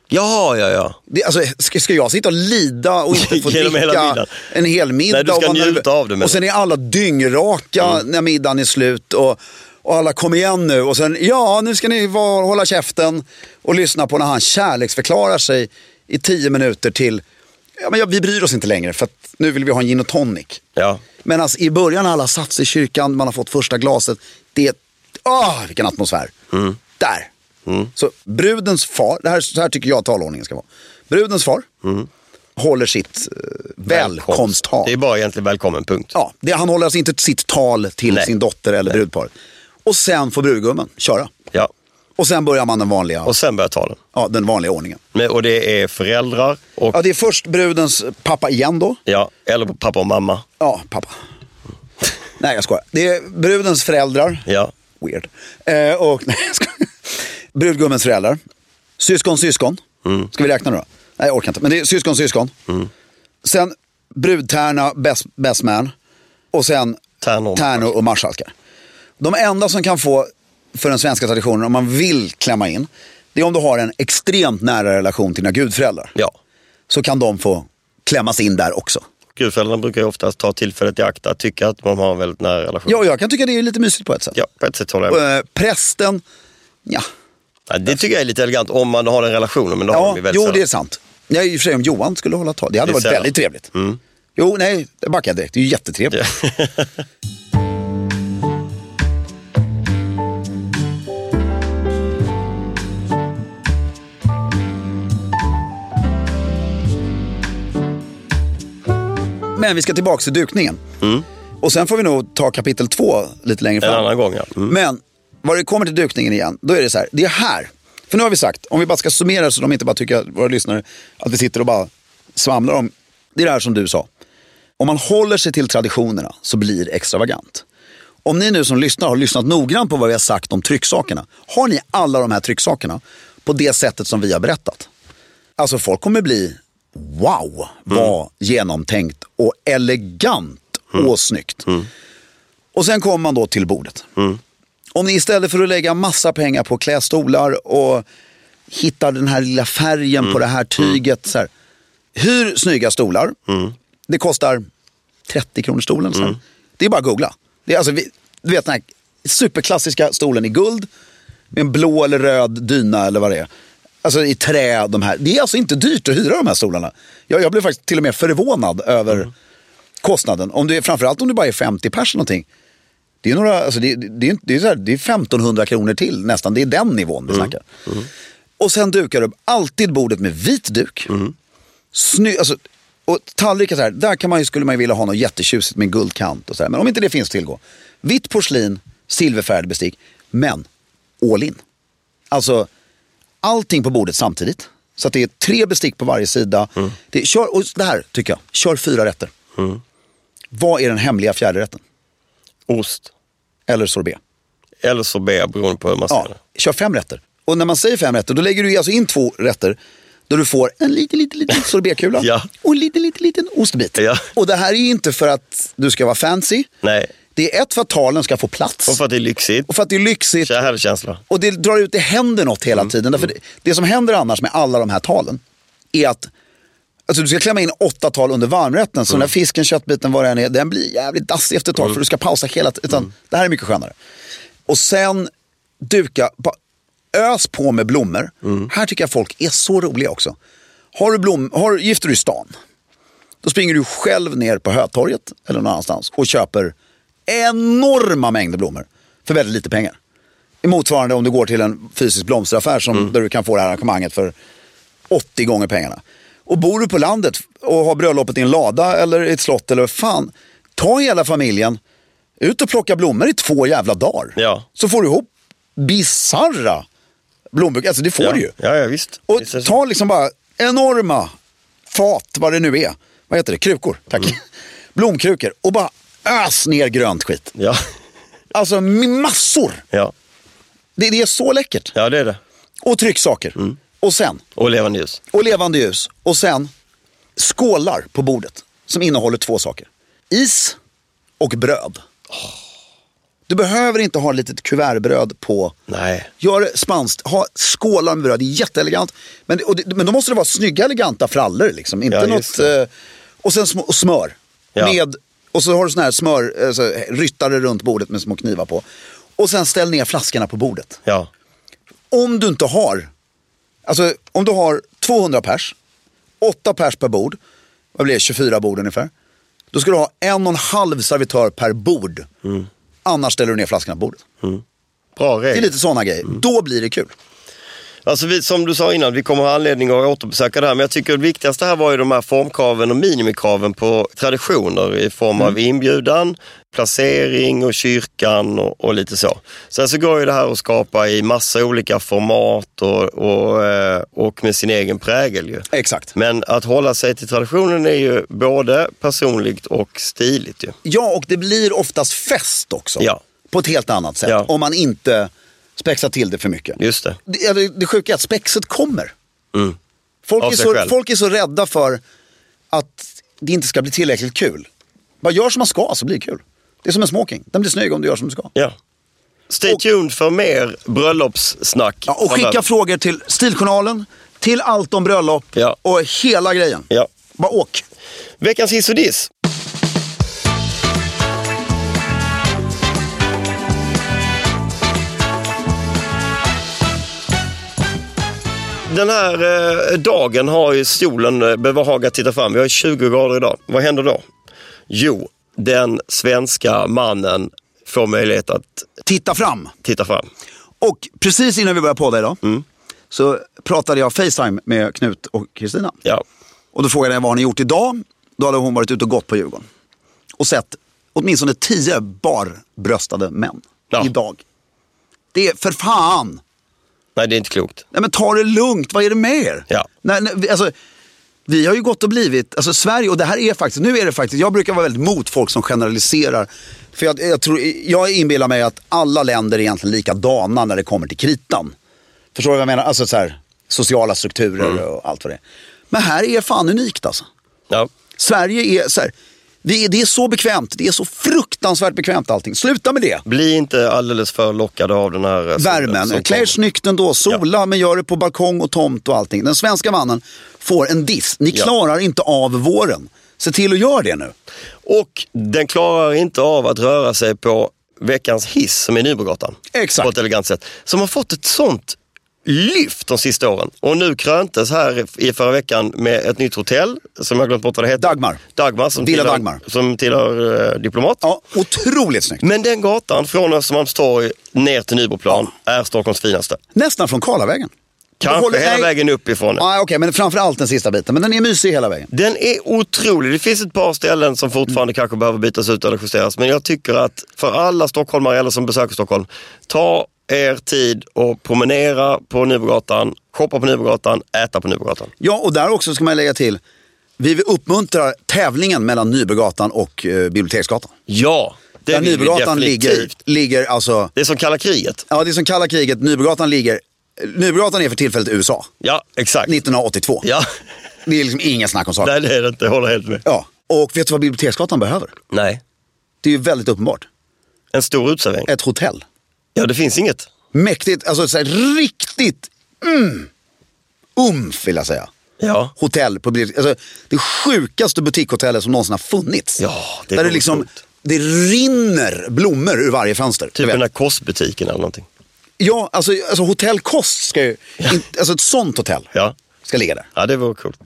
Ja. Alltså, ska jag sitta och lida och inte få dricka en hel middag? Nej, du ska njuta av det. Och sen är alla dyngraka när middagen är slut och alla kommer igen nu. Och sen, nu ska ni hålla käften och lyssna på när han kärleksförklarar sig i 10 minuter till... vi bryr oss inte längre för att nu vill vi ha en gin och tonic. Ja. Men alltså, i början har alla satt sig i kyrkan, man har fått första glaset. Det är... vilken atmosfär. Där. Så brudens far, så här tycker jag talordningen ska vara. Brudens far håller sitt välkomsttal. Det är bara egentligen välkommen, punkt. Ja, han håller alltså inte sitt tal till sin dotter eller brudparet. Och sen får brudgummen köra. Ja. Och sen börjar man den vanliga... Och sen börjar talen. Ja, den vanliga ordningen. Och det är föräldrar och... Ja, det är först brudens pappa igen då. Ja, eller pappa och mamma. Ja, pappa. Nej, jag skojar. Det är brudens föräldrar. Ja. Weird. Och nej, jag skojar. Brudgummens föräldrar. Syskon. Ska vi räkna nu då? Nej, jag orkar inte. Men det är syskon. Sen brudtärna, best man. Och sen tärnor och marskalkar. De enda som kan få för den svenska traditionen, om man vill klämma in, det är om du har en extremt nära relation till dina gudföräldrar. Ja. Så kan de få klämmas in där också. Gudföräldrarna brukar ju oftast ta tillfället i akt att tycka att man har en väldigt nära relation. Ja, jag kan tycka det är lite mysigt på ett sätt. Ja, på ett sätt håller jag med. Prästen, ja, det tycker jag är lite elegant om man har den relationen. Men har det är sant. Jag i och för sig om Johan skulle hålla tal. Det hade varit väldigt trevligt. Jo, nej, det backar jag direkt. Det är ju jättetrevligt. Men vi ska tillbaka till dukningen. Och sen får vi nog ta kapitel 2 lite längre fram. En annan gång, ja. Men vad det kommer till dukningen igen, då är det så här. Det är här. För nu har vi sagt, om vi bara ska summera så de inte bara tycker, våra lyssnare, att vi sitter och bara svamlar om. Det är det här som du sa. Om man håller sig till traditionerna så blir det extravagant. Om ni nu som lyssnar har lyssnat noggrant på vad vi har sagt om trycksakerna. Har ni alla de här trycksakerna på det sättet som vi har berättat? Alltså folk kommer bli... Wow, vad genomtänkt och elegant och snyggt. Och sen kommer man då till bordet. Om ni istället för att lägga massa pengar på klästolar och hittar den här lilla färgen på det här tyget. Så här, hyr snygga stolar. Det kostar 30 kronor stolen. Så här. Det är bara att googla. Det är alltså, du vet den här superklassiska stolen i guld med en blå eller röd dyna eller vad det är. Alltså i trä, de här. Det är alltså inte dyrt att hyra de här stolarna. Jag blev faktiskt till och med förvånad över kostnaden. Framförallt om det bara är 50 pers eller någonting. Det är några, alltså det är så här, det är 1500 kronor till nästan. Det är den nivån vi snackar. Och sen dukar du upp alltid bordet med vit duk. Alltså, och tallrikar så här, där skulle man ju vilja ha något jättetjusigt med guldkant och så här. Men om inte det finns tillgå. Vitt porslin, silverfärg bestick, men all in. Alltså allting på bordet samtidigt. Så att det är 3 bestick på varje sida. Och det här tycker jag, kör 4 rätter. Vad är den hemliga 4:e rätten? Ost. Eller sorbet. Eller sorbet, beroende på hur man ser det. Kör 5 rätter. Och när man säger 5 rätter, då lägger du alltså in 2 rätter. Då du får en liten sorbetkula och en liten ostbit. Ja. Och det här är inte för att du ska vara fancy. Nej. Det är för att talen ska få plats. Och för att det är lyxigt. Känsla. Och det drar ut, det händer något hela tiden. Därför det som händer annars med alla de här talen är att alltså du ska klämma in 8 tal under varmrätten. Så när fisken, köttbiten, vad det än är, den blir jävligt dassig efter ett tag. För du ska pausa hela tiden. Det här är mycket skönare. Och sen ös på med blommor. Här tycker jag folk är så roliga också. Gifter du i stan, då springer du själv ner på Hötorget eller någon annanstans och köper enorma mängder blommor för väldigt lite pengar. I motsvarande om du går till en fysisk blomsteraffär där du kan få det här arrangemanget för 80 gånger pengarna. Och bor du på landet och har bröllopet i en lada eller i ett slott eller fan, ta hela familjen ut och plocka blommor i 2 jävla dagar. Ja. Så får du ihop bizarra blombukar. Alltså det får du ju. Ja, visst. Och ta liksom bara enorma fat, vad det nu är. Vad heter det? Krukor, tack. Blomkrukor. Och bara ös ner grönt skit. Ja. Alltså massor. Ja. Det är så läckert. Ja, det är det. Och trycksaker. Och sen. Och levande ljus. Och sen skålar på bordet som innehåller 2 saker. Is och bröd. Du behöver inte ha ett litet kuvertbröd på. Nej. Gör det spanskt. Ha skålar med bröd. Det är jätteelegant. Men då måste det vara snygga, eleganta frallor. Liksom. Inte något... och sen smör. Ja. Och så har du sån här smör, alltså, ryttare runt bordet med små knivar på. Och sen ställ ner flaskorna på bordet. Ja. Om du inte har... Alltså, om du har 200 pers, 8 pers per bord, vad blir det, 24 bord ungefär, då ska du ha 1,5 servitör per bord. Annars ställer du ner flaskorna på bordet. Bra regel. Det är lite sådana grejer. Då blir det kul. Alltså som du sa innan, vi kommer ha anledning att återbesöka det här. Men jag tycker det viktigaste här var ju de här formkraven och minimikraven på traditioner i form av inbjudan, placering och kyrkan och lite så. Sen så går ju det här att skapa i massa olika format och med sin egen prägel ju. Exakt. Men att hålla sig till traditionen är ju både personligt och stiligt ju. Ja, och det blir oftast fest också. Ja. På ett helt annat sätt. Ja. Om man inte spexar till det för mycket. Just det. Det sjuka är att spexet kommer. Folk är så rädda för att det inte ska bli tillräckligt kul. Bara gör som man ska så blir det kul. Det är som en smoking. Den blir snygg om du gör som du ska. Ja. Stay tuned för mer bröllopssnack. Ja, och skicka frågor till Stiljournalen, till Allt om bröllop och hela grejen. Ja. Bara åk. Veckans hiss och diss. Den här dagen har ju solen behagat titta fram. Vi har 20 grader idag. Vad händer då? Jo, den svenska mannen får möjlighet att titta fram. Och precis innan vi började podda idag så pratade jag FaceTime med Knut och Kristina. Ja. Och då frågade jag vad har ni gjort idag? Då hade hon varit ute och gått på Djurgården. Och sett åtminstone 10 barbröstade män idag. Det är för fan... Nej, det är inte klokt. Nej, men ta det lugnt. Vad är det med er? Ja. Nej, alltså, vi har ju gått och blivit... Alltså Sverige, och det här är faktiskt... Nu är det faktiskt... Jag brukar vara väldigt mot folk som generaliserar. För jag inbillar mig att alla länder är egentligen likadana när det kommer till kritan. Förstår du vad jag menar? Alltså så här, sociala strukturer och allt vad det är. Men här är fan unikt alltså. Ja. Sverige är så här... Det är så bekvämt. Det är så fruktansvärt bekvämt allting. Sluta med det. Bli inte alldeles för lockade av den här... Värmen. Klär snyggt ändå. Sola, men gör det på balkong och tomt och allting. Den svenska mannen får en diss. Ni klarar inte av våren. Se till att göra det nu. Och den klarar inte av att röra sig på veckans hiss som är Nybrogatan. Exakt. På ett elegant sätt. Som har fått ett sånt lyft de sista åren. Och nu kröntes här i förra veckan med ett nytt hotell som jag glömt bort vad det heter. Dagmar som tillhör Diplomat. Ja, otroligt snyggt. Men den gatan från Östermalmstorg ner till Nybroplan är Stockholms finaste. Nästan från Karlavägen. Kanske hela vägen uppifrån. Okej, men framförallt den sista biten. Men den är mysig hela vägen. Den är otrolig. Det finns ett par ställen som fortfarande kanske behöver bytas ut eller justeras. Men jag tycker att för alla stockholmare eller som besöker Stockholm, ta er tid och promenera på Nybrogatan, shoppa på Nybrogatan, äta på Nybrogatan. Ja, och där också ska man lägga till, vi vill uppmuntra tävlingen mellan Nybrogatan och Biblioteksgatan. Ja, det där Nybrogatan ligger alltså... Det är som kalla kriget. Ja, det är som kalla kriget. Nybrogatan är för tillfället USA. Ja, exakt. 1982. Ja. Det är liksom ingen snack om saker. Nej, det är det inte. Jag håller helt med. Ja, och vet du vad Biblioteksgatan behöver? Nej. Det är ju väldigt uppenbart. En stor utservering. Ett hotell. Ja, det finns inget. Mäktigt, alltså så här, riktigt vill jag säga. Ja. Hotell på alltså, det sjukaste butikhotellet som någonsin har funnits. Ja, där det liksom, det rinner blommor ur varje fönster. Typ den där kostbutiken eller någonting. Ja, alltså Hotell Kost ska ju, alltså ett sånt hotell ska ligga där. Ja, det var coolt.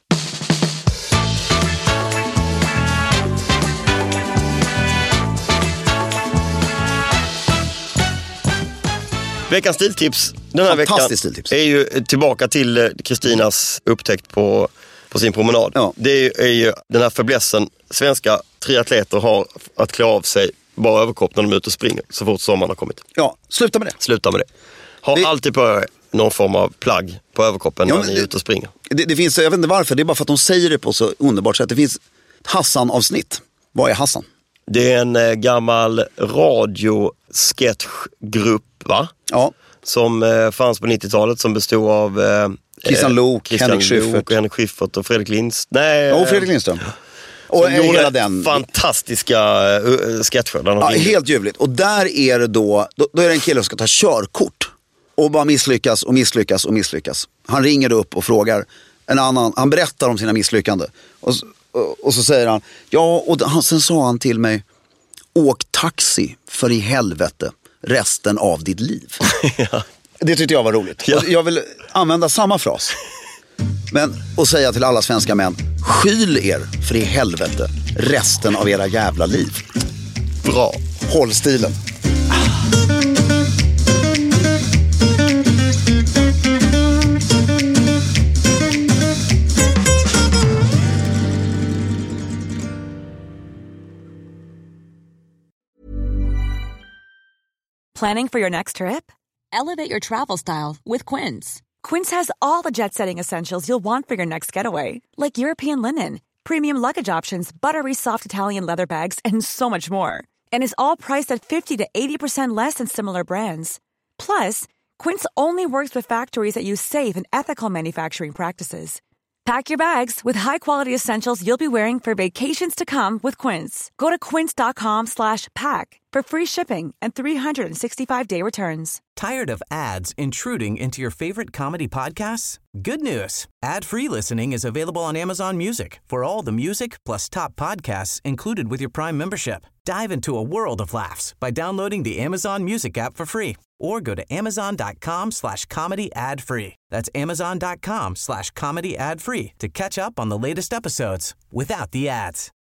Veckans stiltips den här veckan är ju tillbaka till Kristinas upptäckt på sin promenad. Ja. Det är ju den här fäblessen svenska triatleter har att klä av sig bara överkropp när de är ute och springer så fort sommaren har kommit. Ja, sluta med det. Ha alltid på någon form av plagg på överkroppen när ni är ute och springer. Det finns, jag vet inte varför, det är bara för att de säger det på så underbart sätt. Det finns ett Hassan-avsnitt. Vad är Hassan? Det är en gammal radiosketchgrupp, va? Ja. Som fanns på 90-talet som bestod av Christian Lok, Henrik Schyffert och Fredrik Lindström. Fredrik Lindström. Och hela den fantastiska sketcher. Ja, helt ljuvligt. Och där är det då är det en kille som ska ta körkort och bara misslyckas. Han ringer upp och frågar en annan, han berättar om sina misslyckande. Och så säger han, ja, och sen sa han till mig, åk taxi för i helvete resten av ditt liv. Ja. Det tyckte jag var roligt. Ja. Jag vill använda samma fras. Och säga till alla svenska män, skyl er för i helvete resten av era jävla liv. Bra. Håll stilen. Planning for your next trip? Elevate your travel style with Quince. Quince has all the jet-setting essentials you'll want for your next getaway, like European linen, premium luggage options, buttery soft Italian leather bags, and so much more. And is all priced at 50 to 80% less than similar brands. Plus, Quince only works with factories that use safe and ethical manufacturing practices. Pack your bags with high-quality essentials you'll be wearing for vacations to come with Quince. Go to quince.com/pack for free shipping and 365-day returns. Tired of ads intruding into your favorite comedy podcasts? Good news. Ad-free listening is available on Amazon Music for all the music plus top podcasts included with your Prime membership. Dive into a world of laughs by downloading the Amazon Music app for free or go to amazon.com/comedy ad-free. That's amazon.com/comedy ad-free to catch up on the latest episodes without the ads.